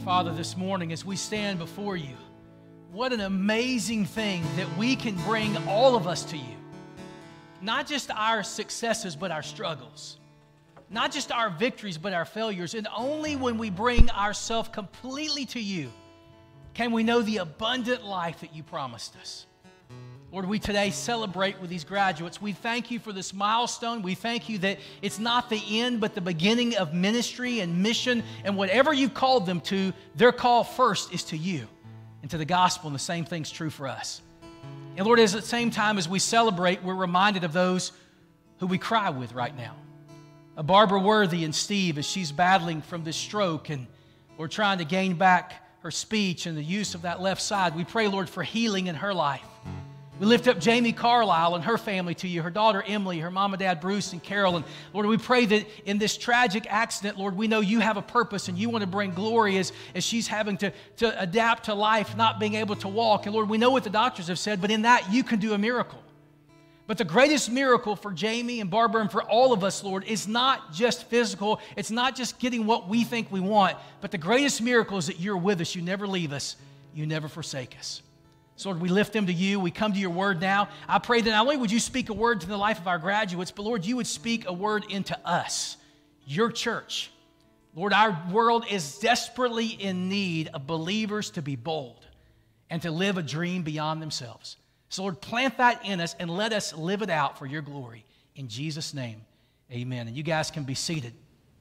Father, this morning as we stand before you, what an amazing thing that we can bring all of us to you. Not just our successes, but our struggles. Not just our victories, but our failures. And only when we bring ourselves completely to you can we know the abundant life that you promised us. Lord, we today celebrate with these graduates. We thank you for this milestone. We thank you that it's not the end, but the beginning of ministry and mission. And whatever you've called them to, their call first is to you and to the gospel. And the same thing's true for us. And Lord, at the same time as we celebrate, we're reminded of those who we cry with right now. Barbara Worthy and Steve, as she's battling from this stroke and we're trying to gain back her speech and the use of that left side. We pray, Lord, for healing in her life. We lift up Jamie Carlisle and her family to you, her daughter Emily, her mom and dad Bruce and Carol. And Lord, we pray that in this tragic accident, Lord, we know you have a purpose and you want to bring glory as she's having to adapt to life, not being able to walk. And Lord, we know what the doctors have said, but in that you can do a miracle. But the greatest miracle for Jamie and Barbara and for all of us, Lord, is not just physical. It's not just getting what we think we want. But the greatest miracle is that you're with us. You never leave us. You never forsake us. So Lord, we lift them to you. We come to your word now. I pray that not only would you speak a word to the life of our graduates, but Lord, you would speak a word into us, your church. Lord, our world is desperately in need of believers to be bold and to live a dream beyond themselves. So Lord, plant that in us and let us live it out for your glory. In Jesus' name, amen. And you guys can be seated.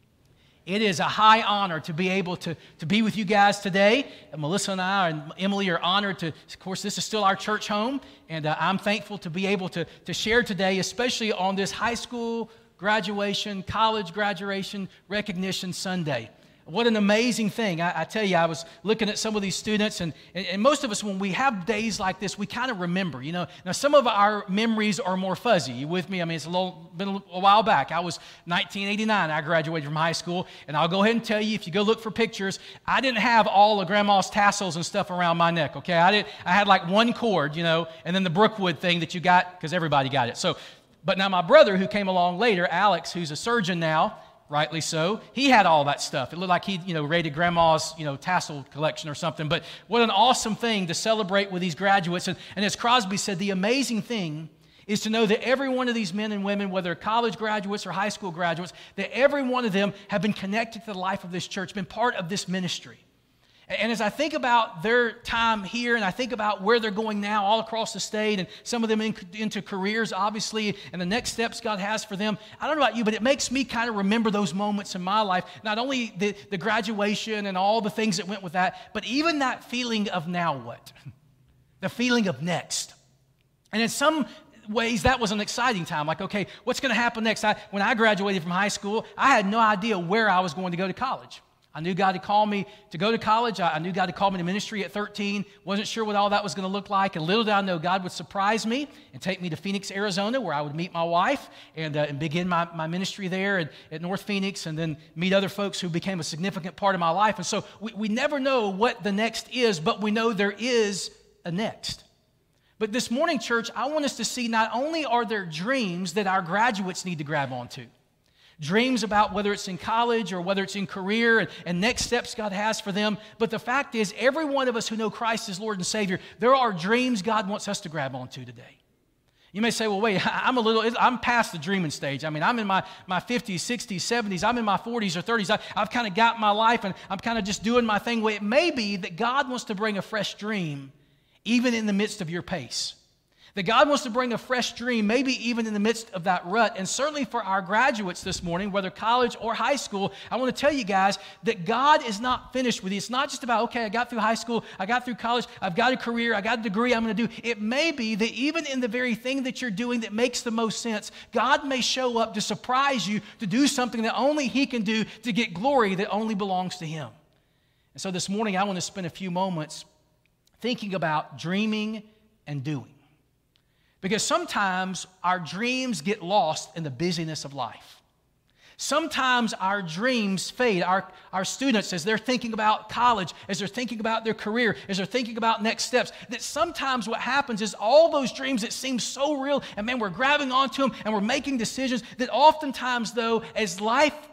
It is a high honor to be able to be with you guys today. And Melissa and I and Emily are honored to, of course, this is still our church home. And I'm thankful to be able to share today, especially on this high school graduation, college graduation recognition Sunday. What an amazing thing. I tell you, I was looking at some of these students, and most of us, when we have days like this, we kind of remember, you know. Now, some of our memories are more fuzzy. You with me? I mean, it's been a while back. I was 1989. I graduated from high school, and I'll go ahead and tell you, if you go look for pictures, I didn't have all of Grandma's tassels and stuff around my neck, okay? I had like one cord, you know, and then the Brookwood thing that you got, because everybody got it. So, but now my brother, who came along later, Alex, who's a surgeon now, rightly so, he had all that stuff. It looked like he, raided Grandma's, tassel collection or something. But what an awesome thing to celebrate with these graduates. And as Crosby said, the amazing thing is to know that every one of these men and women, whether college graduates or high school graduates, that every one of them have been connected to the life of this church, been part of this ministry. And as I think about their time here and I think about where they're going now all across the state and some of them into careers, obviously, and the next steps God has for them, I don't know about you, but it makes me kind of remember those moments in my life, not only the graduation and all the things that went with that, but even that feeling of now what? The feeling of next. And in some ways, that was an exciting time. Like, okay, what's going to happen next? When I graduated from high school, I had no idea where I was going to go to college. I knew God had called me to go to college. I knew God had called me to ministry at 13. Wasn't sure what all that was going to look like. And little did I know God would surprise me and take me to Phoenix, Arizona, where I would meet my wife and begin my ministry there at North Phoenix, and then meet other folks who became a significant part of my life. And so we never know what the next is, but we know there is a next. But this morning, church, I want us to see not only are there dreams that our graduates need to grab onto, dreams about whether it's in college or whether it's in career and next steps God has for them. But the fact is, every one of us who know Christ as Lord and Savior, there are dreams God wants us to grab onto today. You may say, well, wait, I'm past the dreaming stage. I mean, I'm in my 50s, 60s, 70s. I'm in my 40s or 30s. I've kind of got my life and I'm kind of just doing my thing. Well, it may be that God wants to bring a fresh dream even in the midst of your pace. That God wants to bring a fresh dream, maybe even in the midst of that rut. And certainly for our graduates this morning, whether college or high school, I want to tell you guys that God is not finished with you. It's not just about, okay, I got through high school, I got through college, I've got a career, I got a degree I'm going to do. It may be that even in the very thing that you're doing that makes the most sense, God may show up to surprise you, to do something that only He can do, to get glory that only belongs to Him. And so this morning, I want to spend a few moments thinking about dreaming and doing. Because sometimes our dreams get lost in the busyness of life. Sometimes our dreams fade. Our students, as they're thinking about college, as they're thinking about their career, as they're thinking about next steps, that sometimes what happens is all those dreams that seem so real, and man, we're grabbing onto them and we're making decisions, that oftentimes, though, as life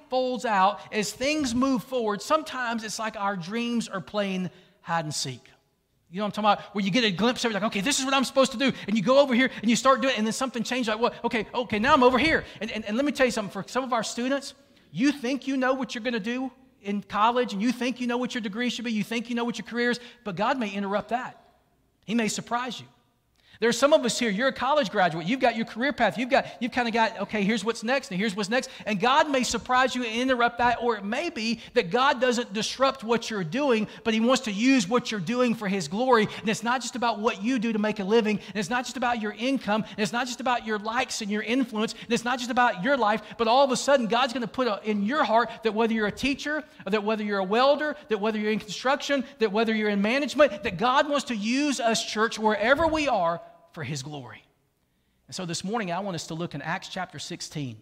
folds out, as things move forward, sometimes it's like our dreams are playing hide and seek. You know what I'm talking about? Where you get a glimpse of it, like, okay, this is what I'm supposed to do. And you go over here and you start doing it, and then something changes. Like, well, okay, now I'm over here. And let me tell you something. For some of our students, you think you know what you're going to do in college, and you think you know what your degree should be. You think you know what your career is, but God may interrupt that. He may surprise you. There are some of us here, you're a college graduate, you've got your career path, you've kind of got, okay, here's what's next, and here's what's next, and God may surprise you and interrupt that, or it may be that God doesn't disrupt what you're doing, but He wants to use what you're doing for His glory, and it's not just about what you do to make a living, and it's not just about your income, and it's not just about your likes and your influence, and it's not just about your life, but all of a sudden, God's going to put in your heart that whether you're a teacher, or that whether you're a welder, that whether you're in construction, that whether you're in management, that God wants to use us, church, wherever we are, for His glory. And so this morning, I want us to look in Acts chapter 16.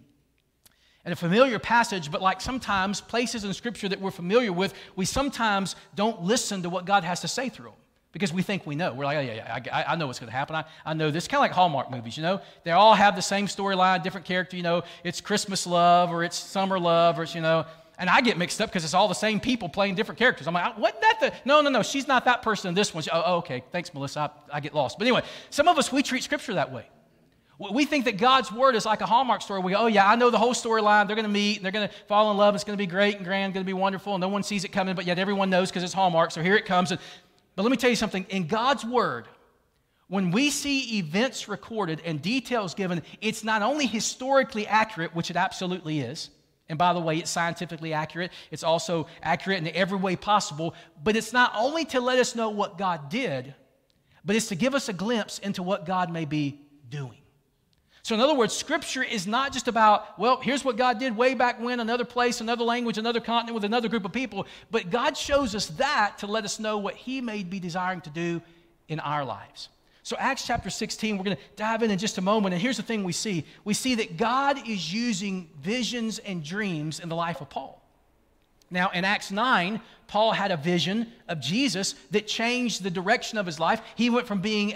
And a familiar passage, but like sometimes places in Scripture that we're familiar with, we sometimes don't listen to what God has to say through them because we think we know. We're like, oh, yeah, I know what's going to happen. I know this. Kind of like Hallmark movies, you know. They all have the same storyline, different character, you know. It's Christmas love or it's summer love or it's, you know. And I get mixed up because it's all the same people playing different characters. I'm like, wasn't that No, she's not that person in this one. Oh, okay, thanks, Melissa, I get lost. But anyway, some of us, we treat Scripture that way. We think that God's Word is like a Hallmark story. We go, oh yeah, I know the whole storyline. They're going to meet, and they're going to fall in love. It's going to be great and grand, going to be wonderful, and no one sees it coming, but yet everyone knows because it's Hallmark, so here it comes. But let me tell you something. In God's Word, when we see events recorded and details given, it's not only historically accurate, which it absolutely is, and by the way, it's scientifically accurate. It's also accurate in every way possible. But it's not only to let us know what God did, but it's to give us a glimpse into what God may be doing. So in other words, Scripture is not just about, well, here's what God did way back when, another place, another language, another continent with another group of people. But God shows us that to let us know what He may be desiring to do in our lives. So Acts chapter 16, we're going to dive in just a moment. And here's the thing we see. We see that God is using visions and dreams in the life of Paul. Now, in Acts 9, Paul had a vision of Jesus that changed the direction of his life. He went from being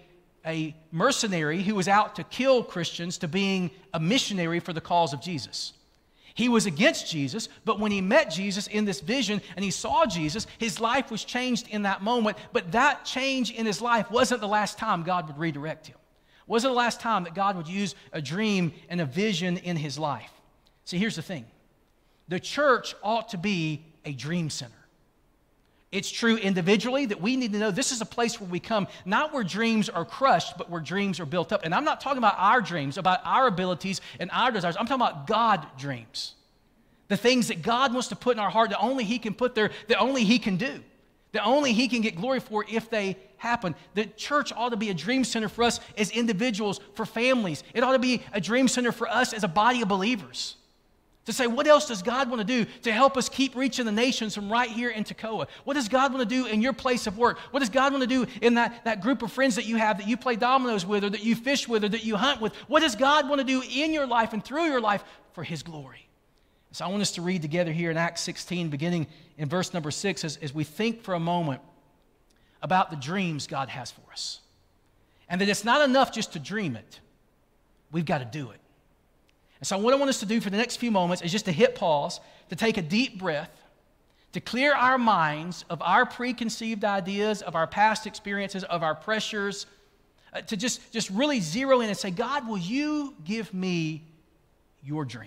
a mercenary who was out to kill Christians to being a missionary for the cause of Jesus. He was against Jesus, but when he met Jesus in this vision and he saw Jesus, his life was changed in that moment. But that change in his life wasn't the last time God would redirect him. It wasn't the last time that God would use a dream and a vision in his life. See, here's the thing. The church ought to be a dream center. It's true individually that we need to know this is a place where we come, not where dreams are crushed, but where dreams are built up. And I'm not talking about our dreams, about our abilities and our desires. I'm talking about God dreams. The things that God wants to put in our heart that only He can put there, that only He can do, that only He can get glory for if they happen. The church ought to be a dream center for us as individuals, for families. It ought to be a dream center for us as a body of believers. To say, what else does God want to do to help us keep reaching the nations from right here in Toccoa? What does God want to do in your place of work? What does God want to do in that group of friends that you have, that you play dominoes with, or that you fish with, or that you hunt with? What does God want to do in your life and through your life for His glory? So I want us to read together here in Acts 16, beginning in verse number 6, as we think for a moment about the dreams God has for us. And that it's not enough just to dream it. We've got to do it. And so what I want us to do for the next few moments is just to hit pause, to take a deep breath, to clear our minds of our preconceived ideas, of our past experiences, of our pressures, to just really zero in and say, God, will you give me your dream?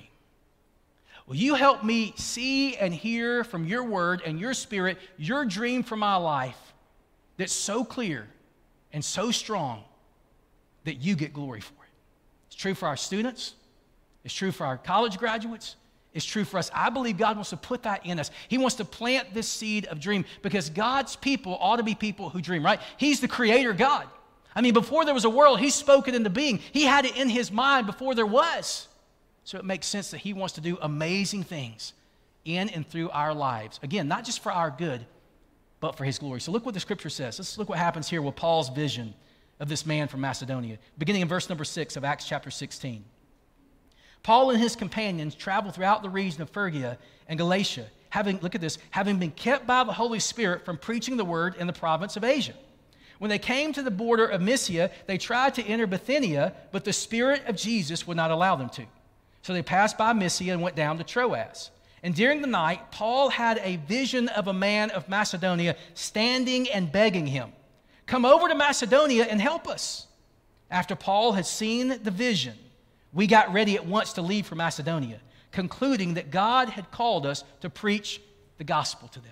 Will you help me see and hear from your word and your spirit, your dream for my life that's so clear and so strong that you get glory for it? It's true for our students. It's true for our college graduates. It's true for us. I believe God wants to put that in us. He wants to plant this seed of dream because God's people ought to be people who dream, right? He's the creator God. I mean, before there was a world, He spoke it into being. He had it in His mind before there was. So it makes sense that He wants to do amazing things in and through our lives. Again, not just for our good, but for His glory. So look what the Scripture says. Let's look what happens here with Paul's vision of this man from Macedonia. Beginning in verse number 6 of Acts chapter 16. Paul and his companions traveled throughout the region of Phrygia and Galatia, having been kept by the Holy Spirit from preaching the word in the province of Asia. When they came to the border of Mysia, they tried to enter Bithynia, but the Spirit of Jesus would not allow them to. So they passed by Mysia and went down to Troas. And during the night, Paul had a vision of a man of Macedonia standing and begging him, "Come over to Macedonia and help us." After Paul had seen the vision, we got ready at once to leave for Macedonia, concluding that God had called us to preach the gospel to them.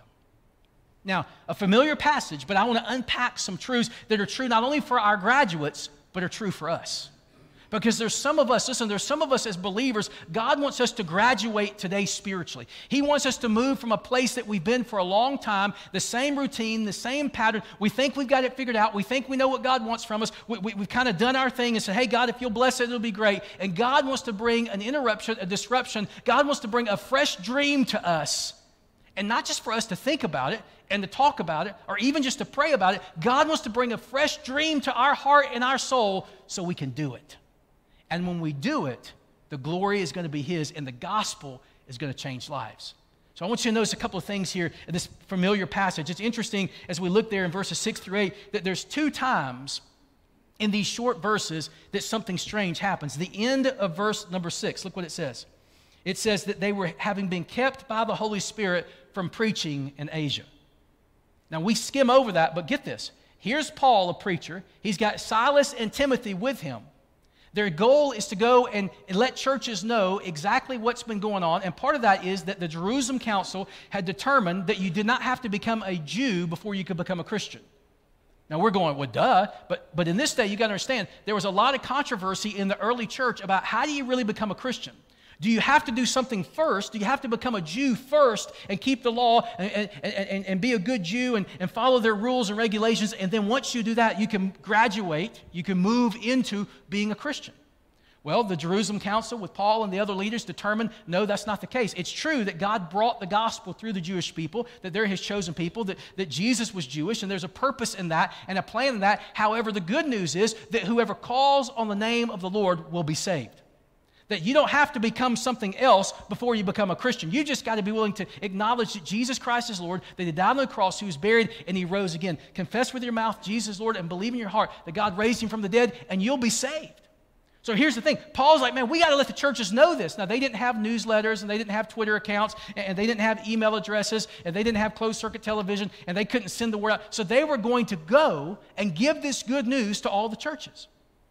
Now, a familiar passage, but I want to unpack some truths that are true not only for our graduates, but are true for us. Because there's some of us as believers, God wants us to graduate today spiritually. He wants us to move from a place that we've been for a long time, the same routine, the same pattern. We think we've got it figured out. We think we know what God wants from us. We've kind of done our thing and said, "Hey, God, if you'll bless it, it'll be great." And God wants to bring an interruption, a disruption. God wants to bring a fresh dream to us. And not just for us to think about it and to talk about it or even just to pray about it. God wants to bring a fresh dream to our heart and our soul so we can do it. And when we do it, the glory is going to be His and the gospel is going to change lives. So I want you to notice a couple of things here in this familiar passage. It's interesting as we look there in verses 6 through 8 that there's 2 times in these short verses that something strange happens. The end of verse number 6, look what it says. It says that they were having been kept by the Holy Spirit from preaching in Asia. Now we skim over that, but get this. Here's Paul, a preacher. He's got Silas and Timothy with him. Their goal is to go and let churches know exactly what's been going on. And part of that is that the Jerusalem Council had determined that you did not have to become a Jew before you could become a Christian. Now we're going, well, duh. But in this day, you got to understand, there was a lot of controversy in the early church about how do you really become a Christian? Do you have to do something first? Do you have to become a Jew first and keep the law and be a good Jew and follow their rules and regulations? And then once you do that, you can graduate, you can move into being a Christian. Well, the Jerusalem Council with Paul and the other leaders determined, no, that's not the case. It's true that God brought the gospel through the Jewish people, that they're His chosen people, that Jesus was Jewish, and there's a purpose in that and a plan in that. However, the good news is that whoever calls on the name of the Lord will be saved. That you don't have to become something else before you become a Christian. You just got to be willing to acknowledge that Jesus Christ is Lord, that He died on the cross, He was buried, and He rose again. Confess with your mouth Jesus is Lord and believe in your heart that God raised Him from the dead, and you'll be saved. So here's the thing. Paul's like, man, we got to let the churches know this. Now, they didn't have newsletters, and they didn't have Twitter accounts, and they didn't have email addresses, and they didn't have closed-circuit television, and they couldn't send the word out. So they were going to go and give this good news to all the churches.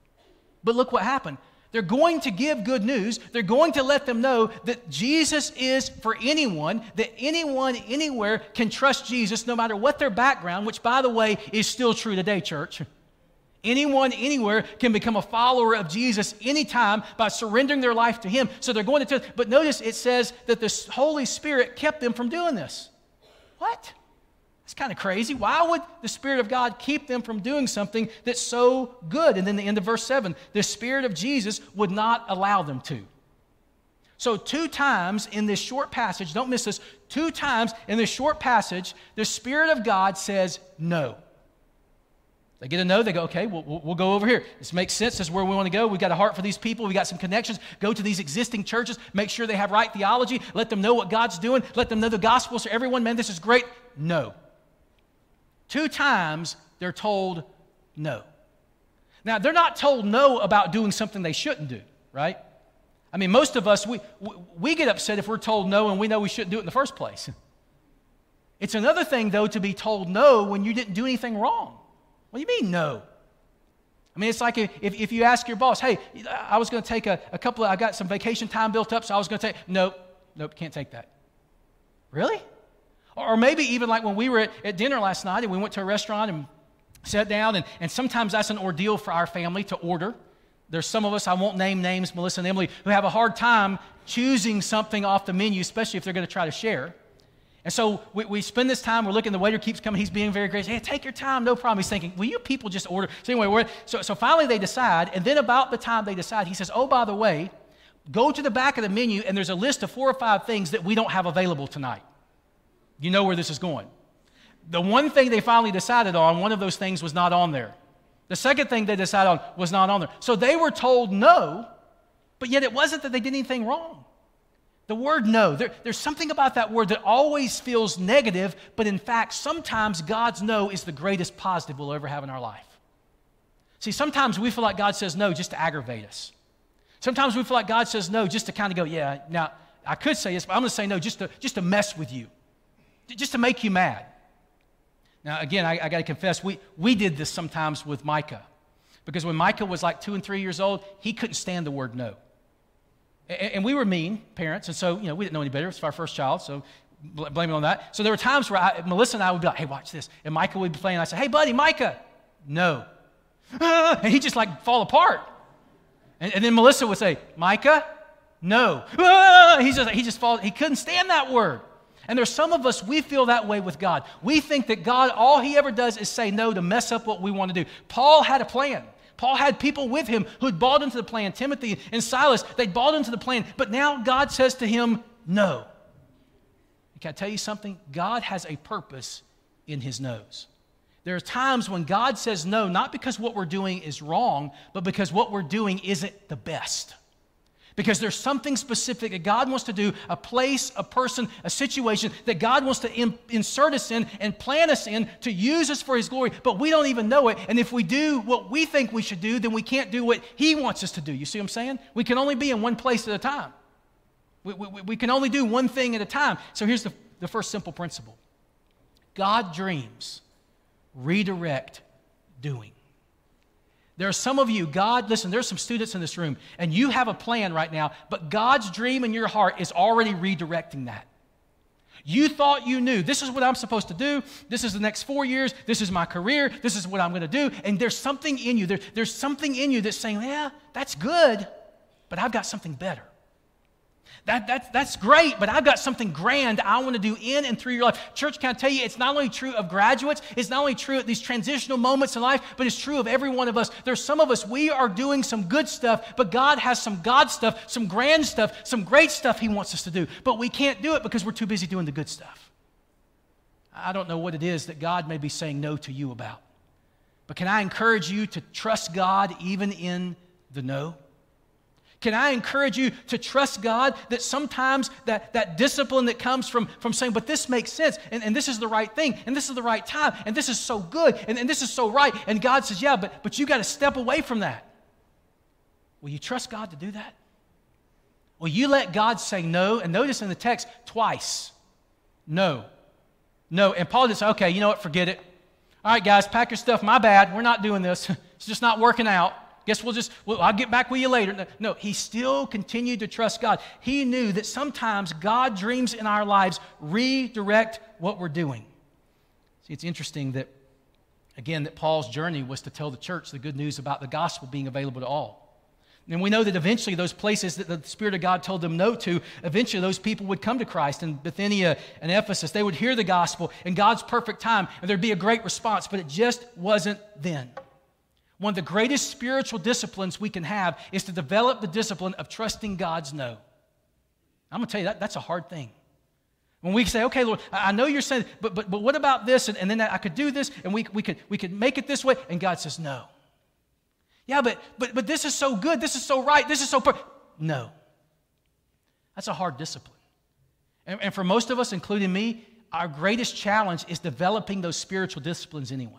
But look what happened. They're going to give good news. They're going to let them know that Jesus is for anyone, that anyone, anywhere can trust Jesus no matter what their background, which, by the way, is still true today, church. Anyone, anywhere can become a follower of Jesus anytime by surrendering their life to Him. So they're going to, but notice it says that the Holy Spirit kept them from doing this. What? It's kind of crazy. Why would the Spirit of God keep them from doing something that's so good? And then the end of verse 7, the Spirit of Jesus would not allow them to. So 2 times in this short passage, don't miss this, 2 times in this short passage, the Spirit of God says no. They get a no, they go, okay, we'll go over here. This makes sense. This is where we want to go. We've got a heart for these people. We've got some connections. Go to these existing churches. Make sure they have right theology. Let them know what God's doing. Let them know the gospel for everyone. Man, this is great. No. 2 times they're told no. Now, they're not told no about doing something they shouldn't do, right? I mean, most of us, we get upset if we're told no and we know we shouldn't do it in the first place. It's another thing, though, to be told no when you didn't do anything wrong. What do you mean no? I mean, it's like if you ask your boss, hey, I was going to take I got some vacation time built up, so I was going to take, nope, can't take that. Really? Or maybe even like when we were at dinner last night and we went to a restaurant and sat down, and sometimes that's an ordeal for our family to order. There's some of us, I won't name names, Melissa and Emily, who have a hard time choosing something off the menu, especially if they're going to try to share. And so we spend this time, we're looking, the waiter keeps coming, he's being very gracious. Hey, take your time, no problem. He's thinking, will you people just order? So anyway, so finally they decide, and then about the time they decide, he says, oh, by the way, go to the back of the menu, and there's a list of 4 or 5 things that we don't have available tonight. You know where this is going. The one thing they finally decided on, one of those things was not on there. The second thing they decided on was not on there. So they were told no, but yet it wasn't that they did anything wrong. The word no, there's something about that word that always feels negative, but in fact, sometimes God's no is the greatest positive we'll ever have in our life. See, sometimes we feel like God says no just to aggravate us. Sometimes we feel like God says no just to kind of go, yeah, now I could say yes, but I'm going to say no just to mess with you, just to make you mad. Now, again, I got to confess, we did this sometimes with Micah. Because when Micah was like 2 and 3 years old, he couldn't stand the word no. And we were mean parents, and so, we didn't know any better. It was our first child, so blame it on that. So there were times where Melissa and I would be like, hey, watch this. And Micah would be playing, and I'd say, hey, buddy, Micah, no. And he'd just like fall apart. And then Melissa would say, Micah, no. He just falls. He couldn't stand that word. And there's some of us, we feel that way with God. We think that God, all he ever does is say no to mess up what we want to do. Paul had a plan. Paul had people with him who had bought into the plan. Timothy and Silas, they bought into the plan. But now God says to him, no. Can I tell you something? God has a purpose in his no's. There are times when God says no, not because what we're doing is wrong, but because what we're doing isn't the best. Because there's something specific that God wants to do, a place, a person, a situation that God wants to insert us in and plant us in to use us for his glory, but we don't even know it. And if we do what we think we should do, then we can't do what he wants us to do. You see what I'm saying? We can only be in one place at a time. We can only do one thing at a time. So here's the first simple principle. God dreams, redirect doing. There are some of you, listen, there's some students in this room, and you have a plan right now, but God's dream in your heart is already redirecting that. You thought you knew, this is what I'm supposed to do, this is the next 4 years, this is my career, this is what I'm going to do, and there's something in you, there's something in you that's saying, yeah, that's good, but I've got something better. That's great, but I've got something grand I want to do in and through your life. Church, can I tell you, it's not only true of graduates, it's not only true at these transitional moments in life, but it's true of every one of us. There's some of us, we are doing some good stuff, but God has some God stuff, some grand stuff, some great stuff he wants us to do. But we can't do it because we're too busy doing the good stuff. I don't know what it is that God may be saying no to you about. But can I encourage you to trust God even in the no? Can I encourage you to trust God that sometimes that discipline that comes from saying, but this makes sense, and this is the right thing, and this is the right time, and this is so good, and this is so right, and God says, yeah, but you got to step away from that. Will you trust God to do that? Will you let God say no? And notice in the text twice, no. No, and Paul just said, okay, you know what, forget it. All right, guys, pack your stuff, my bad, we're not doing this. It's just not working out. Guess I'll get back with you later. No, he still continued to trust God. He knew that sometimes God dreams in our lives redirect what we're doing. See, it's interesting that Paul's journey was to tell the church the good news about the gospel being available to all. And we know that eventually those places that the Spirit of God told them no to, eventually those people would come to Christ. In Bithynia and Ephesus, they would hear the gospel in God's perfect time, and there'd be a great response, but it just wasn't then. One of the greatest spiritual disciplines we can have is to develop the discipline of trusting God's no. I'm going to tell you, that's a hard thing. When we say, okay, Lord, I know you're saying, but what about this? And then I could do this, and we could make it this way, and God says no. Yeah, but this is so good, this is so right, this is so perfect. No. That's a hard discipline. And for most of us, including me, our greatest challenge is developing those spiritual disciplines anyway.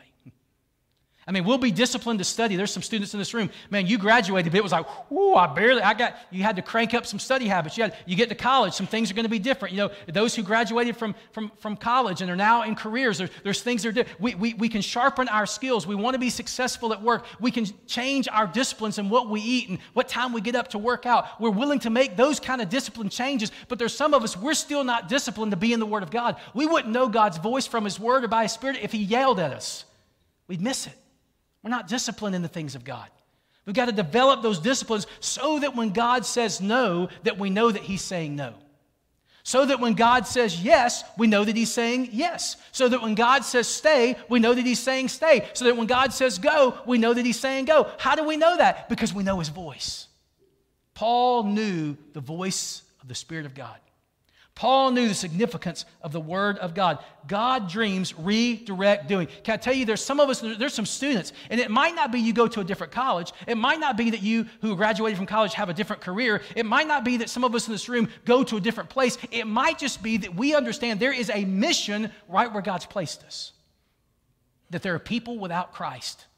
I mean, we'll be disciplined to study. There's some students in this room. Man, you graduated, but it was like, ooh, you had to crank up some study habits. You get to college, some things are going to be different. You know, those who graduated from college and are now in careers, there's things that are different. We can sharpen our skills. We want to be successful at work. We can change our disciplines and what we eat and what time we get up to work out. We're willing to make those kind of discipline changes, but there's some of us, we're still not disciplined to be in the Word of God. We wouldn't know God's voice from His Word or by His Spirit if He yelled at us. We'd miss it. We're not disciplined in the things of God. We've got to develop those disciplines so that when God says no, that we know that He's saying no. So that when God says yes, we know that He's saying yes. So that when God says stay, we know that He's saying stay. So that when God says go, we know that He's saying go. How do we know that? Because we know His voice. Paul knew the voice of the Spirit of God. Paul knew the significance of the Word of God. God dreams redirect doing. Can I tell you, there's some of us, there's some students, and it might not be you go to a different college. It might not be that you who graduated from college have a different career. It might not be that some of us in this room go to a different place. It might just be that we understand there is a mission right where God's placed us. That there are people without Christ.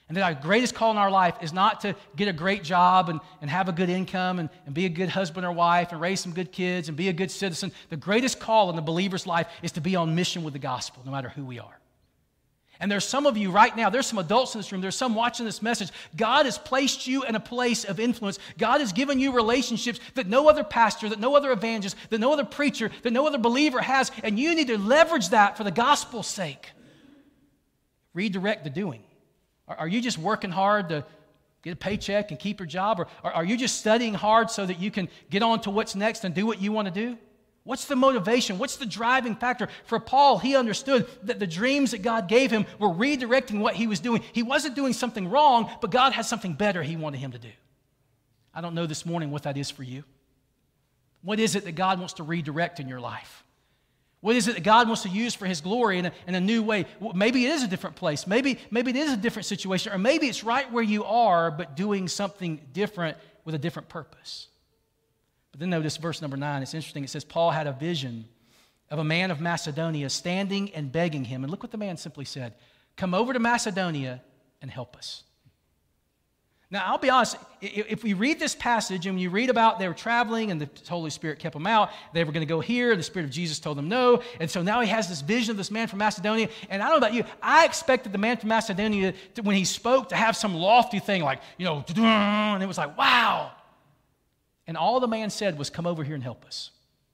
And that our greatest call in our life is not to get a great job and have a good income and be a good husband or wife and raise some good kids and be a good citizen. The greatest call in the believer's life is to be on mission with the gospel, no matter who we are. And there's some of you right now, there's some adults in this room, there's some watching this message. God has placed you in a place of influence. God has given you relationships that no other pastor, that no other evangelist, that no other preacher, that no other believer has, and you need to leverage that for the gospel's sake. Redirect the doing. Are you just working hard to get a paycheck and keep your job? Or are you just studying hard so that you can get on to what's next and do what you want to do? What's the motivation? What's the driving factor? For Paul, he understood that the dreams that God gave him were redirecting what he was doing. He wasn't doing something wrong, but God had something better he wanted him to do. I don't know this morning what that is for you. What is it that God wants to redirect in your life? What is it that God wants to use for His glory in a new way? Maybe it is a different place. Maybe it is a different situation. Or maybe it's right where you are, but doing something different with a different purpose. But then notice verse number 9. It's interesting. It says, Paul had a vision of a man of Macedonia standing and begging him. And look what the man simply said. Come over to Macedonia and help us. Now, I'll be honest, if we read this passage and you read about they were traveling and the Holy Spirit kept them out, they were going to go here, the Spirit of Jesus told them no, and so now he has this vision of this man from Macedonia, and I don't know about you, I expected the man from Macedonia, when he spoke, to have some lofty thing like, and it was like, wow. And all the man said was, come over here and help us.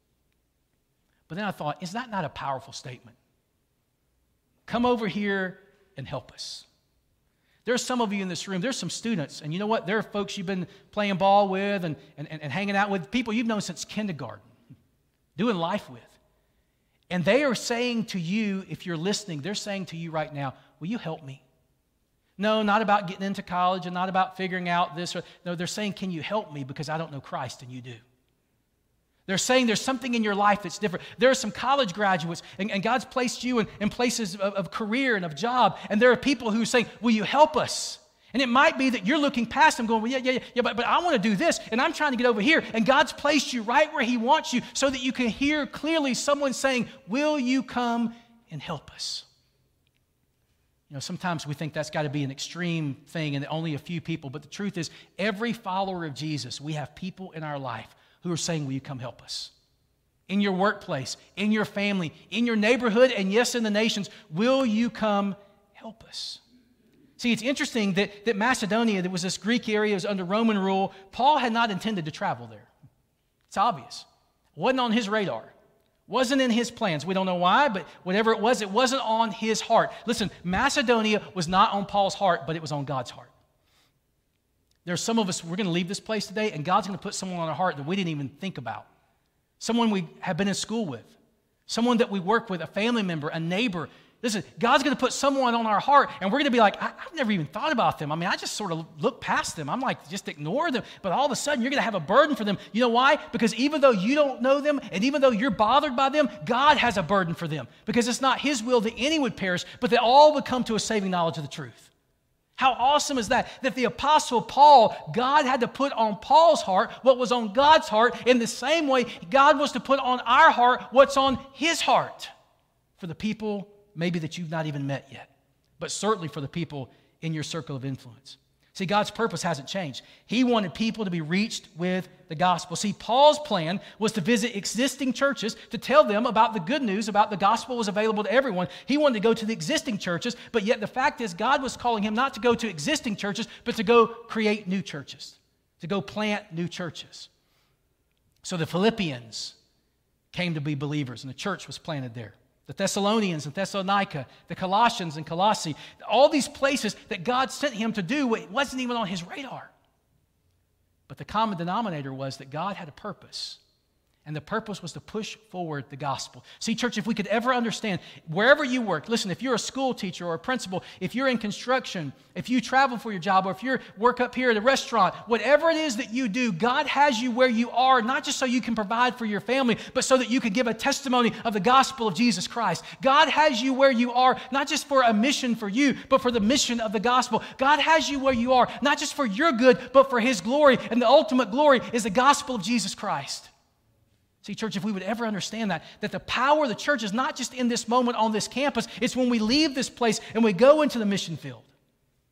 But then I thought, is that not a powerful statement? Come over here and help us. There's some of you in this room, there's some students, and you know what? There are folks you've been playing ball with and hanging out with, people you've known since kindergarten, doing life with. And they are saying to you, if you're listening, they're saying to you right now, will you help me? No, not about getting into college and not about figuring out this. No, they're saying, can you help me because I don't know Christ and you do. They're saying there's something in your life that's different. There are some college graduates, and God's placed you in places of career and of job, and there are people who are saying, will you help us? And it might be that you're looking past them going, well, yeah, but I want to do this, and I'm trying to get over here, and God's placed you right where He wants you so that you can hear clearly someone saying, will you come and help us? Sometimes we think that's got to be an extreme thing and only a few people, but the truth is, every follower of Jesus, we have people in our life who are saying, will you come help us? In your workplace, in your family, in your neighborhood, and yes, in the nations, will you come help us? See, it's interesting that Macedonia, that was this Greek area, was under Roman rule. Paul had not intended to travel there. It's obvious. It wasn't on his radar. Wasn't in his plans. We don't know why, but whatever it wasn't on his heart. Listen, Macedonia was not on Paul's heart, but it was on God's heart. There's some of us, we're going to leave this place today, and God's going to put someone on our heart that we didn't even think about. Someone we have been in school with. Someone that we work with, a family member, a neighbor. Listen, God's going to put someone on our heart, and we're going to be like, I've never even thought about them. I just sort of look past them. I'm like, just ignore them. But all of a sudden, you're going to have a burden for them. You know why? Because even though you don't know them, and even though you're bothered by them, God has a burden for them. Because it's not His will that any would perish, but that all would come to a saving knowledge of the truth. How awesome is that? That the Apostle Paul, God had to put on Paul's heart what was on God's heart. In the same way, God wants to put on our heart what's on His heart for the people maybe that you've not even met yet, but certainly for the people in your circle of influence. See, God's purpose hasn't changed. He wanted people to be reached with the gospel. See, Paul's plan was to visit existing churches to tell them about the good news, about the gospel was available to everyone. He wanted to go to the existing churches, but yet the fact is God was calling him not to go to existing churches, but to go create new churches, to go plant new churches. So the Philippians came to be believers, and the church was planted there. The Thessalonians and Thessalonica, the Colossians and Colossae, all these places that God sent him to do what wasn't even on his radar. But the common denominator was that God had a purpose, and the purpose was to push forward the gospel. See, church, if we could ever understand, wherever you work, listen, if you're a school teacher or a principal, if you're in construction, if you travel for your job, or if you work up here at a restaurant, whatever it is that you do, God has you where you are, not just so you can provide for your family, but so that you can give a testimony of the gospel of Jesus Christ. God has you where you are, not just for a mission for you, but for the mission of the gospel. God has you where you are, not just for your good, but for His glory, and the ultimate glory is the gospel of Jesus Christ. See, church, if we would ever understand that the power of the church is not just in this moment on this campus, it's when we leave this place and we go into the mission field. See,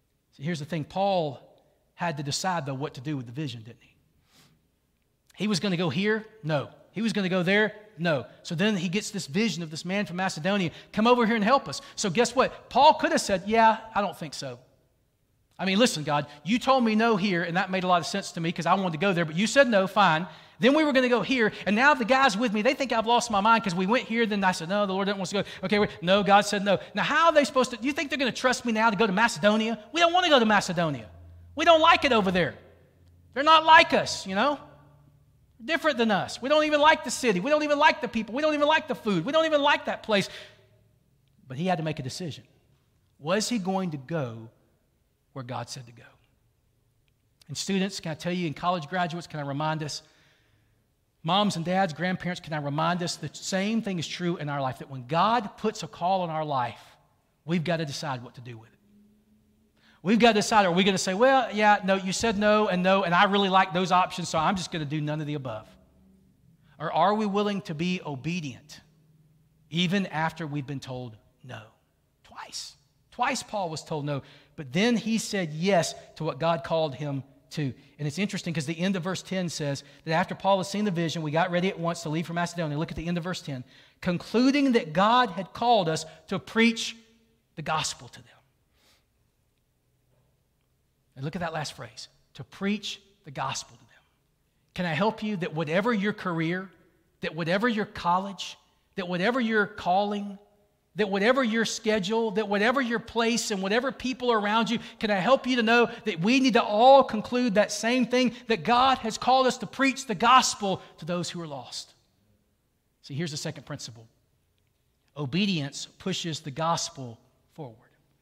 Here's the thing. Paul had to decide, though, what to do with the vision, didn't he? He was going to go here? No. He was going to go there? No. So then he gets this vision of this man from Macedonia, come over here and help us. So guess what? Paul could have said, yeah, I don't think so. I mean, listen, God, you told me no here, and that made a lot of sense to me because I wanted to go there, but you said no, fine. Then we were going to go here, and now the guys with me, they think I've lost my mind because we went here, then I said, no, the Lord doesn't want us to go. Okay, no, God said no. Now, how are they supposed to, do you think they're going to trust me now to go to Macedonia? We don't want to go to Macedonia. We don't like it over there. They're not like us, you know? Different than us. We don't even like the city. We don't even like the people. We don't even like the food. We don't even like that place. But he had to make a decision. Was he going to go where God said to go? And students, can I tell you, and college graduates, can I remind us, moms and dads, grandparents, can I remind us the same thing is true in our life, that when God puts a call on our life, we've got to decide what to do with it. We've got to decide, are we going to say, well, yeah, no, you said no, and I really like those options, so I'm just going to do none of the above? Or are we willing to be obedient even after we've been told no? Twice. Twice Paul was told no, but then he said yes to what God called him to. And it's interesting because the end of verse 10 says that after Paul had seen the vision, we got ready at once to leave for Macedonia. Look at the end of verse 10. Concluding that God had called us to preach the gospel to them. And look at that last phrase, to preach the gospel to them. Can I help you that whatever your career, that whatever your college, that whatever your calling, that whatever your schedule, that whatever your place and whatever people are around you, can I help you to know that we need to all conclude that same thing, that God has called us to preach the gospel to those who are lost. See, here's the second principle. Obedience pushes the gospel forward.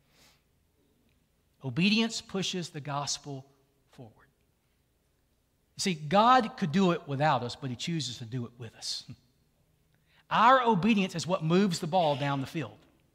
Obedience pushes the gospel forward. You see, God could do it without us, but He chooses to do it with us. Our obedience is what moves the ball down the field.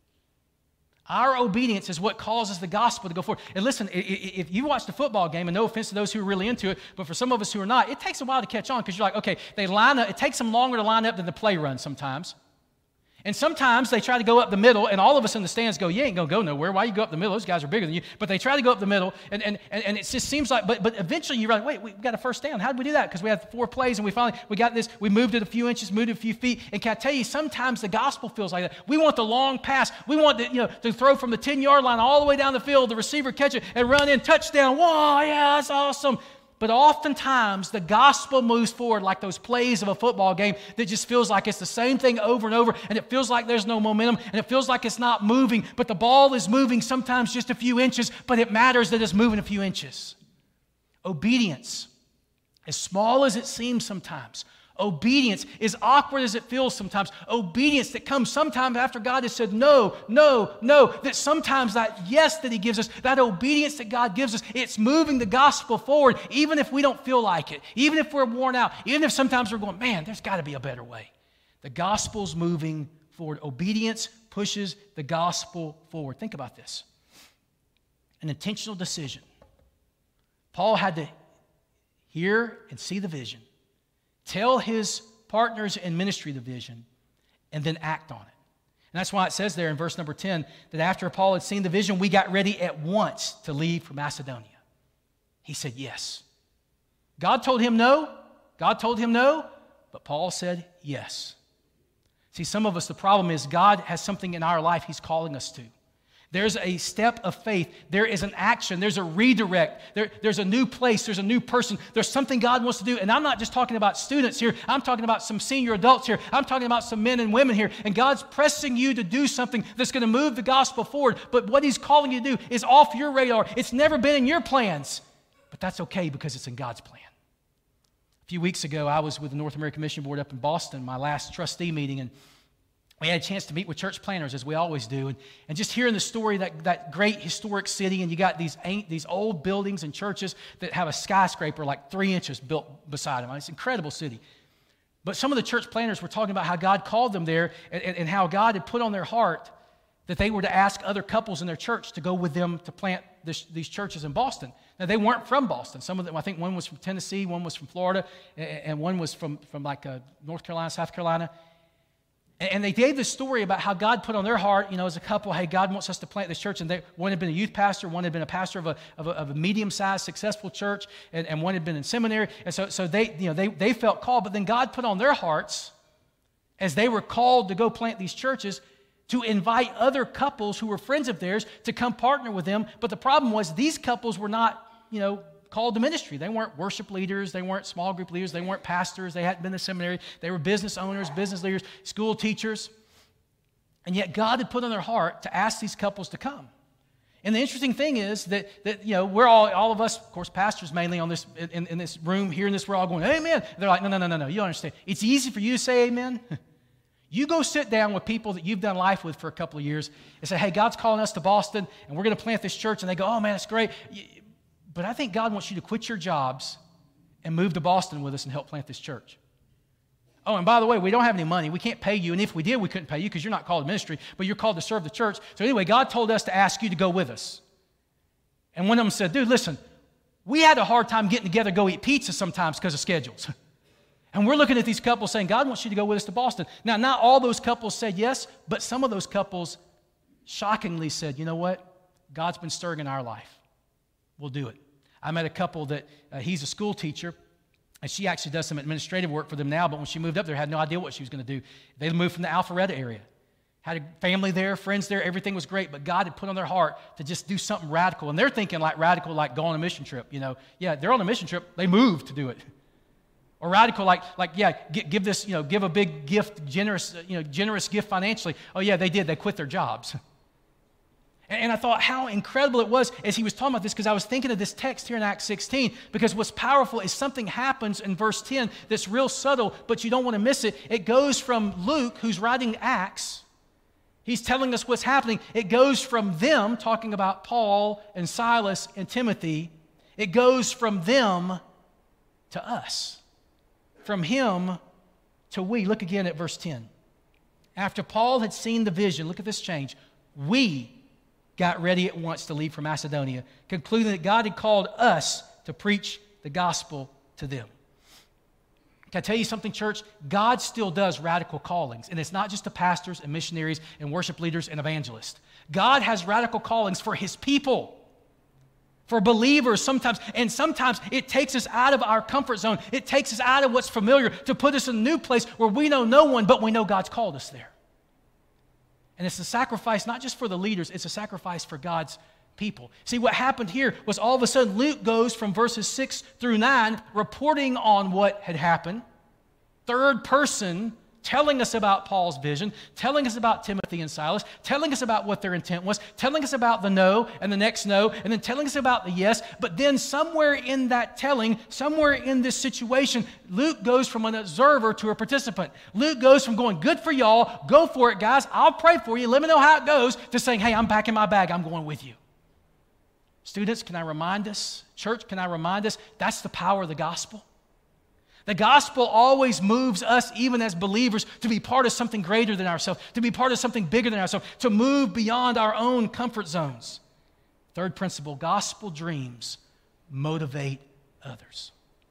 Our obedience is what causes the gospel to go forward. And listen, if you watched a football game, and no offense to those who are really into it, but for some of us who are not, it takes a while to catch on because you're like, okay, they line up. It takes them longer to line up than the play run sometimes. And sometimes they try to go up the middle, and all of us in the stands go, you ain't going to go nowhere. Why you go up the middle? Those guys are bigger than you. But they try to go up the middle, and it just seems like, but eventually you're like, wait, we got a first down. How did we do that? Because we had 4 plays, and we got this. We moved it a few inches, moved it a few feet. And can I tell you, sometimes the gospel feels like that. We want the long pass. We want to throw from the 10-yard line all the way down the field, the receiver catch it, and run in, touchdown. Whoa, yeah, that's awesome. But oftentimes, the gospel moves forward like those plays of a football game that just feels like it's the same thing over and over, and it feels like there's no momentum, and it feels like it's not moving, but the ball is moving sometimes just a few inches, but it matters that it's moving a few inches. Obedience, as small as it seems sometimes, obedience, as awkward as it feels sometimes, obedience that comes sometimes after God has said no, no, no, that sometimes that yes that He gives us, that obedience that God gives us, it's moving the gospel forward, even if we don't feel like it, even if we're worn out, even if sometimes we're going, man, there's got to be a better way. The gospel's moving forward. Obedience pushes the gospel forward. Think about this. An intentional decision. Paul had to hear and see the vision, tell his partners in ministry the vision, and then act on it. And that's why it says there in verse number 10 that after Paul had seen the vision, we got ready at once to leave for Macedonia. He said yes. God told him no. God told him no, but Paul said yes. See, some of us, the problem is God has something in our life He's calling us to. There's a step of faith. There is an action. There's a redirect. There's a new place. There's a new person. There's something God wants to do. And I'm not just talking about students here. I'm talking about some senior adults here. I'm talking about some men and women here. And God's pressing you to do something that's going to move the gospel forward. But what He's calling you to do is off your radar. It's never been in your plans. But that's okay because it's in God's plan. A few weeks ago, I was with the North American Mission Board up in Boston, my last trustee meeting, and we had a chance to meet with church planners, as we always do, and just hearing the story of that great historic city, and you got these old buildings and churches that have a skyscraper like 3 inches built beside them. It's an incredible city. But some of the church planners were talking about how God called them there and how God had put on their heart that they were to ask other couples in their church to go with them to plant these churches in Boston. Now, they weren't from Boston. Some of them, I think one was from Tennessee, one was from Florida, and one was from like North Carolina, South Carolina. And they gave this story about how God put on their heart, as a couple, hey, God wants us to plant this church. And one had been a youth pastor, one had been a pastor of a medium-sized, successful church, and one had been in seminary. And so they felt called. But then God put on their hearts, as they were called to go plant these churches, to invite other couples who were friends of theirs to come partner with them. But the problem was these couples were not, called to ministry. They weren't worship leaders. They weren't small group leaders. They weren't pastors. They hadn't been to seminary. They were business owners, business leaders, school teachers. And yet God had put on their heart to ask these couples to come. And the interesting thing is that we're all of us, of course, pastors mainly on this in this room, hearing this, we're all going, amen. They're like, no, you don't understand. It's easy for you to say amen. You go sit down with people that you've done life with for a couple of years and say, hey, God's calling us to Boston, and we're going to plant this church. And they go, oh, man, that's great. But I think God wants you to quit your jobs and move to Boston with us and help plant this church. Oh, and by the way, we don't have any money. We can't pay you. And if we did, we couldn't pay you because you're not called to ministry, but you're called to serve the church. So anyway, God told us to ask you to go with us. And one of them said, dude, listen, we had a hard time getting together to go eat pizza sometimes because of schedules. And we're looking at these couples saying, God wants you to go with us to Boston. Now, not all those couples said yes, but some of those couples shockingly said, you know what? God's been stirring in our life. We'll do it. I met a couple that he's a school teacher, and she actually does some administrative work for them now, but when she moved up there, had no idea what she was going to do. They moved from the Alpharetta area. Had a family there, friends there, everything was great, but God had put on their heart to just do something radical. And they're thinking like radical, like go on a mission trip, Yeah, they're on a mission trip. They moved to do it. Or radical, give this, give a big gift, generous gift financially. Oh yeah, they did. They quit their jobs. And I thought how incredible it was as he was talking about this, because I was thinking of this text here in Acts 16, because what's powerful is something happens in verse 10 that's real subtle, but you don't want to miss it. It goes from Luke, who's writing Acts. He's telling us what's happening. It goes from them, talking about Paul and Silas and Timothy. It goes from them to us. From him to we. Look again at verse 10. After Paul had seen the vision, look at this change. We got ready at once to leave for Macedonia, concluding that God had called us to preach the gospel to them. Can I tell you something, church? God still does radical callings, and it's not just to pastors and missionaries and worship leaders and evangelists. God has radical callings for his people, for believers sometimes, and sometimes it takes us out of our comfort zone. It takes us out of what's familiar to put us in a new place where we know no one, but we know God's called us there. And it's a sacrifice not just for the leaders, it's a sacrifice for God's people. See, what happened here was all of a sudden Luke goes from verses 6 through 9 reporting on what had happened, third person telling us about Paul's vision, telling us about Timothy and Silas, telling us about what their intent was, telling us about the no and the next no, and then telling us about the yes. But then somewhere in that telling, somewhere in this situation, Luke goes from an observer to a participant. Luke goes from going, good for y'all, go for it, guys, I'll pray for you, let me know how it goes, to saying, hey, I'm packing my bag, I'm going with you. Students, can I remind us, church, can I remind us, that's the power of the gospel. The gospel always moves us, even as believers, to be part of something greater than ourselves, to be part of something bigger than ourselves, to move beyond our own comfort zones. Third principle, gospel dreams motivate others.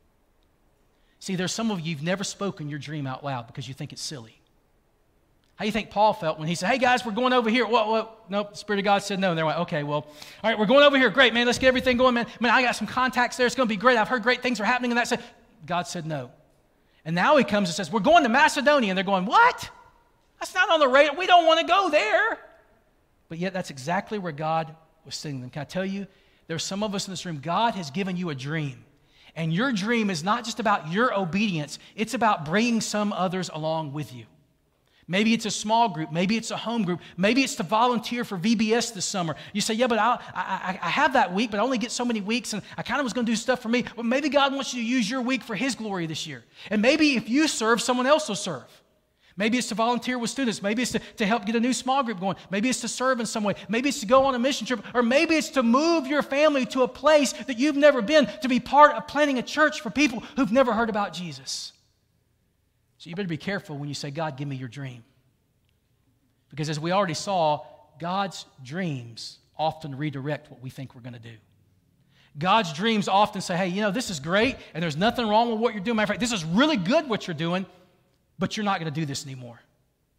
See, there's some of you, you've never spoken your dream out loud because you think it's silly. How do you think Paul felt when he said, hey guys, we're going over here? What? Nope, the Spirit of God said no. And they're like, okay, well, all right, we're going over here. Great, man, let's get everything going, man. Man, I got some contacts there. It's going to be great. I've heard great things are happening in that. God said no. And now he comes and says, we're going to Macedonia. And they're going, what? That's not on the radar. We don't want to go there. But yet that's exactly where God was sending them. Can I tell you, there's some of us in this room, God has given you a dream. And your dream is not just about your obedience. It's about bringing some others along with you. Maybe it's a small group. Maybe it's a home group. Maybe it's to volunteer for VBS this summer. You say, yeah, but I have that week, but I only get so many weeks, and I kind of was going to do stuff for me. But maybe God wants you to use your week for his glory this year. And maybe if you serve, someone else will serve. Maybe it's to volunteer with students. Maybe it's to help get a new small group going. Maybe it's to serve in some way. Maybe it's to go on a mission trip. Or maybe it's to move your family to a place that you've never been, to be part of planting a church for people who've never heard about Jesus. So you better be careful when you say, God, give me your dream. Because as we already saw, God's dreams often redirect what we think we're going to do. God's dreams often say, hey, this is great, and there's nothing wrong with what you're doing. Matter of fact, this is really good what you're doing, but you're not going to do this anymore.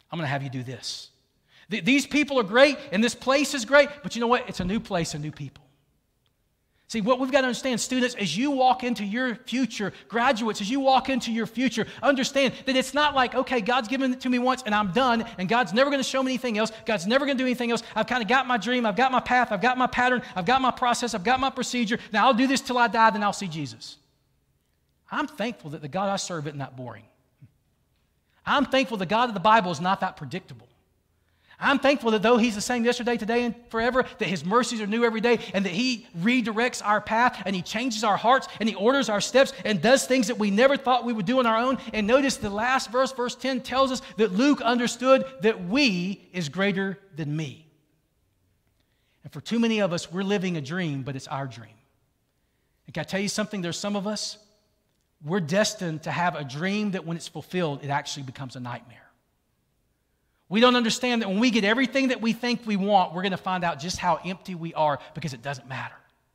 I'm going to have you do this. These people are great, and this place is great, but you know what? It's a new place and new people. See, what we've got to understand, students, as you walk into your future, graduates, as you walk into your future, understand that it's not like, okay, God's given it to me once and I'm done, and God's never going to show me anything else. God's never going to do anything else. I've kind of got my dream. I've got my path. I've got my pattern. I've got my process. I've got my procedure. Now I'll do this till I die, then I'll see Jesus. I'm thankful that the God I serve isn't that boring. I'm thankful the God of the Bible is not that predictable. I'm thankful that though He's the same yesterday, today, and forever, that His mercies are new every day, and that He redirects our path, and He changes our hearts, and He orders our steps, and does things that we never thought we would do on our own. And notice the last verse, verse 10, tells us that Luke understood that we is greater than me. And for too many of us, we're living a dream, but it's our dream. And can I tell you something? There's some of us, we're destined to have a dream that when it's fulfilled, it actually becomes a nightmare. We don't understand that when we get everything that we think we want, we're going to find out just how empty we are because it doesn't matter.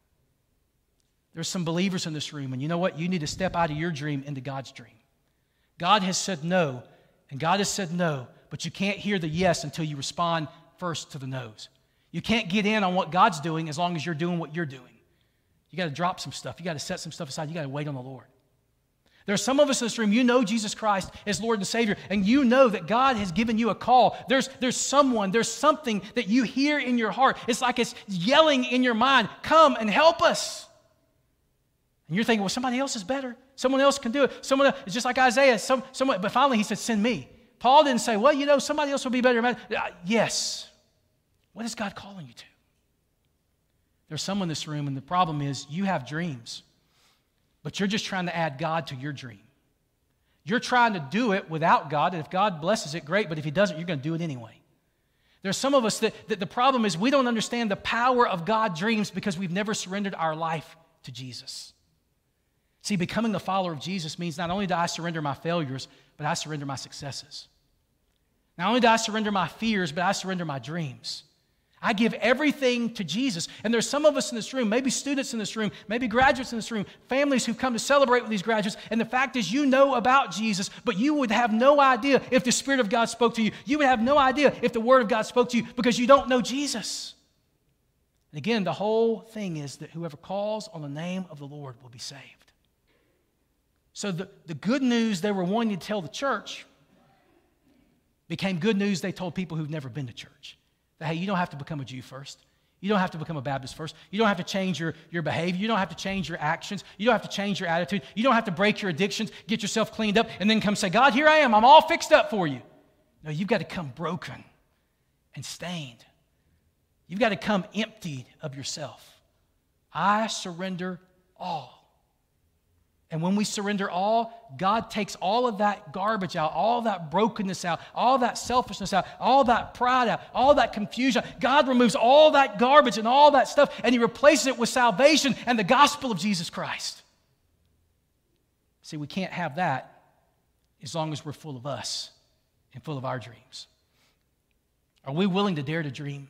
There's some believers in this room, and you know what? You need to step out of your dream into God's dream. God has said no, and God has said no, but you can't hear the yes until you respond first to the no's. You can't get in on what God's doing as long as you're doing what you're doing. You got to drop some stuff. You got to set some stuff aside. You got to wait on the Lord. There are some of us in this room, you know Jesus Christ as Lord and Savior, and you know that God has given you a call. There's someone, there's something that you hear in your heart. It's like it's yelling in your mind, come and help us. And you're thinking, well, somebody else is better. Someone else can do it. Someone else, it's just like Isaiah. But finally he said, send me. Paul didn't say, well, you know, somebody else will be better. Yes. What is God calling you to? There's someone in this room, and the problem is you have dreams. But you're just trying to add God to your dream. You're trying to do it without God, and if God blesses it, great, but if He doesn't, you're going to do it anyway. There's some of us that the problem is we don't understand the power of God's dreams because we've never surrendered our life to Jesus. See, becoming a follower of Jesus means not only do I surrender my failures, but I surrender my successes. Not only do I surrender my fears, but I surrender my dreams. I give everything to Jesus. And there's some of us in this room, maybe students in this room, maybe graduates in this room, families who've come to celebrate with these graduates. And the fact is you know about Jesus, but you would have no idea if the Spirit of God spoke to you. You would have no idea if the Word of God spoke to you because you don't know Jesus. And again, the whole thing is that whoever calls on the name of the Lord will be saved. So the good news they were wanting to tell the church became good news they told people who've never been to church. Hey, you don't have to become a Jew first. You don't have to become a Baptist first. You don't have to change your behavior. You don't have to change your actions. You don't have to change your attitude. You don't have to break your addictions, get yourself cleaned up, and then come say, God, here I am. I'm all fixed up for you. No, you've got to come broken and stained. You've got to come emptied of yourself. I surrender all. And when we surrender all, God takes all of that garbage out, all that brokenness out, all that selfishness out, all that pride out, all that confusion. God removes all that garbage and all that stuff, and He replaces it with salvation and the gospel of Jesus Christ. See, we can't have that as long as we're full of us and full of our dreams. Are we willing to dare to dream?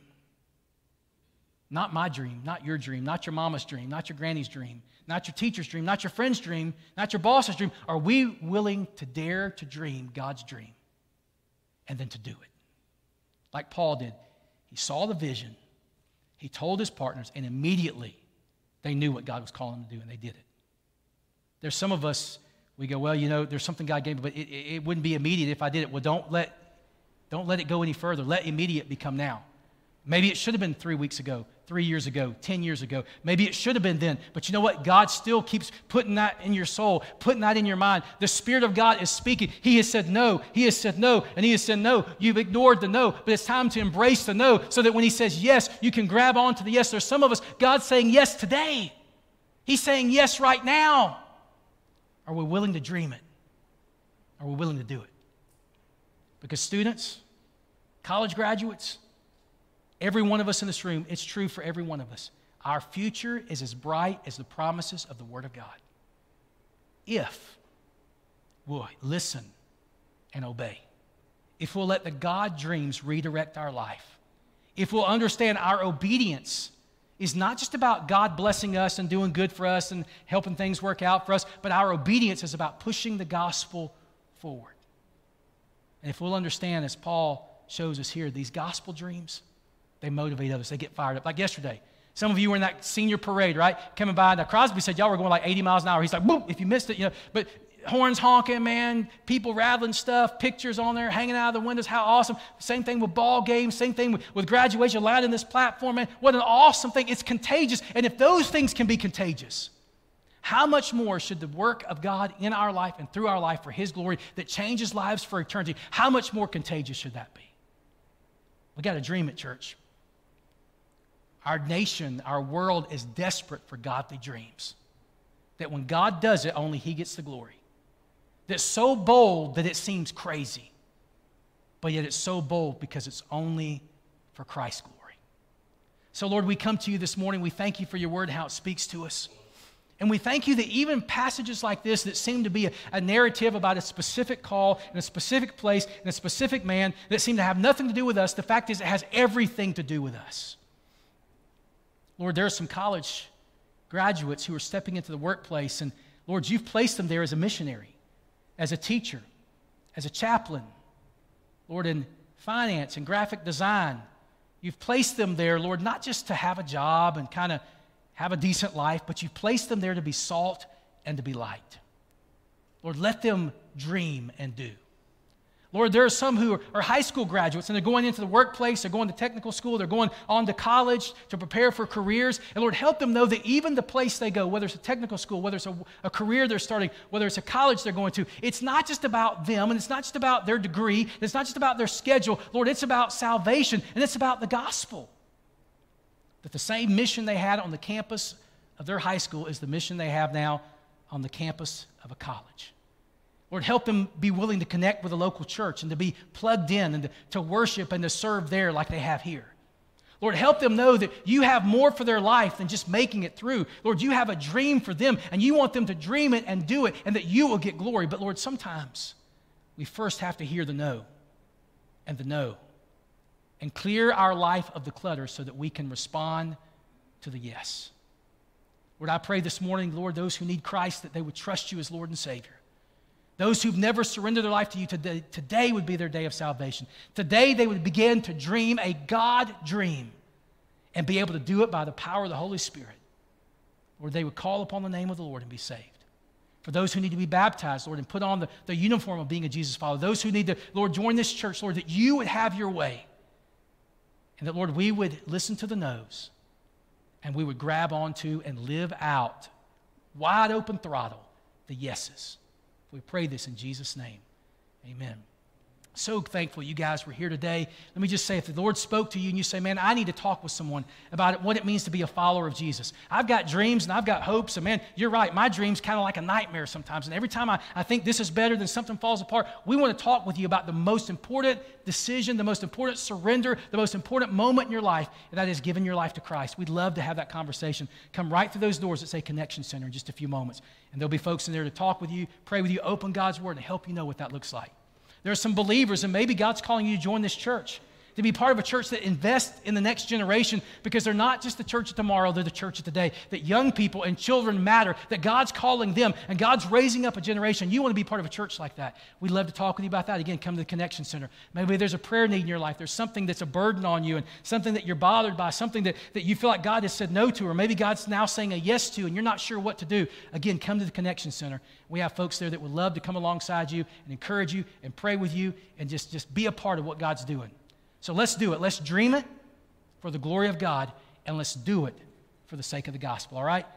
Not my dream, not your dream, not your mama's dream, not your granny's dream, not your teacher's dream, not your friend's dream, not your boss's dream. Are we willing to dare to dream God's dream and then to do it? Like Paul did. He saw the vision, he told his partners, and immediately they knew what God was calling them to do, and they did it. There's some of us, we go, well, you know, there's something God gave me, but it wouldn't be immediate if I did it. Well, don't let it go any further. Let immediate become now. Maybe it should have been 3 weeks ago, 3 years ago, 10 years ago. Maybe it should have been then. But you know what? God still keeps putting that in your soul, putting that in your mind. The Spirit of God is speaking. He has said no. He has said no. And He has said no. You've ignored the no. But it's time to embrace the no so that when He says yes, you can grab onto the yes. There's some of us, God's saying yes today. He's saying yes right now. Are we willing to dream it? Are we willing to do it? Because students, college graduates, every one of us in this room, it's true for every one of us. Our future is as bright as the promises of the Word of God. If we'll listen and obey. If we'll let the God dreams redirect our life. If we'll understand our obedience is not just about God blessing us and doing good for us and helping things work out for us, but our obedience is about pushing the gospel forward. And if we'll understand, as Paul shows us here, these gospel dreams, they motivate others. They get fired up. Like yesterday, some of you were in that senior parade, right? Coming by. Now, Crosby said y'all were going like 80 miles an hour. He's like, boom, if you missed it, But horns honking, man, people rattling stuff, pictures on there, hanging out of the windows. How awesome. Same thing with ball games. Same thing with graduation, lighting this platform, man. What an awesome thing. It's contagious. And if those things can be contagious, how much more should the work of God in our life and through our life for His glory that changes lives for eternity, how much more contagious should that be? We got to dream it, church. Our nation, our world is desperate for godly dreams. That when God does it, only He gets the glory. That's so bold that it seems crazy. But yet it's so bold because it's only for Christ's glory. So Lord, we come to you this morning. We thank you for your word and how it speaks to us. And we thank you that even passages like this that seem to be a narrative about a specific call in a specific place in a specific man that seem to have nothing to do with us, the fact is it has everything to do with us. Lord, there are some college graduates who are stepping into the workplace, and Lord, you've placed them there as a missionary, as a teacher, as a chaplain, Lord, in finance and graphic design. You've placed them there, Lord, not just to have a job and kind of have a decent life, but you've placed them there to be salt and to be light. Lord, let them dream and do. Lord, there are some who are high school graduates and they're going into the workplace, they're going to technical school, they're going on to college to prepare for careers. And Lord, help them know that even the place they go, whether it's a technical school, whether it's a career they're starting, whether it's a college they're going to, it's not just about them and it's not just about their degree, it's not just about their schedule. Lord, it's about salvation and it's about the gospel. That the same mission they had on the campus of their high school is the mission they have now on the campus of a college. Lord, help them be willing to connect with a local church and to be plugged in and to worship and to serve there like they have here. Lord, help them know that you have more for their life than just making it through. Lord, you have a dream for them and you want them to dream it and do it and that you will get glory. But Lord, sometimes we first have to hear the no and the no and clear our life of the clutter so that we can respond to the yes. Lord, I pray this morning, Lord, those who need Christ, that they would trust you as Lord and Savior. Those who've never surrendered their life to you, today would be their day of salvation. Today they would begin to dream a God dream and be able to do it by the power of the Holy Spirit. Lord, they would call upon the name of the Lord and be saved. For those who need to be baptized, Lord, and put on the uniform of being a Jesus follower. Those who need to, Lord, join this church, Lord, that you would have your way. And that, Lord, we would listen to the no's and we would grab onto and live out, wide open throttle, the yeses. We pray this in Jesus' name. Amen. So thankful you guys were here today. Let me just say, if the Lord spoke to you and you say, man, I need to talk with someone about what it means to be a follower of Jesus. I've got dreams and I've got hopes, and man, you're right, my dream's kind of like a nightmare sometimes. And every time I think this is better, then something falls apart. We want to talk with you about the most important decision, the most important surrender, the most important moment in your life, and that is giving your life to Christ. We'd love to have that conversation. Come right through those doors that say Connection Center in just a few moments. And there'll be folks in there to talk with you, pray with you, open God's Word, and help you know what that looks like. There are some believers, and maybe God's calling you to join this church, to be part of a church that invests in the next generation, because they're not just the church of tomorrow, they're the church of today. That young people and children matter, that God's calling them, and God's raising up a generation. You want to be part of a church like that. We'd love to talk with you about that. Again, come to the Connection Center. Maybe there's a prayer need in your life. There's something that's a burden on you and something that you're bothered by, something that you feel like God has said no to, or maybe God's now saying a yes to, and you're not sure what to do. Again, come to the Connection Center. We have folks there that would love to come alongside you and encourage you and pray with you and just be a part of what God's doing. So let's do it. Let's dream it for the glory of God, and let's do it for the sake of the gospel, all right?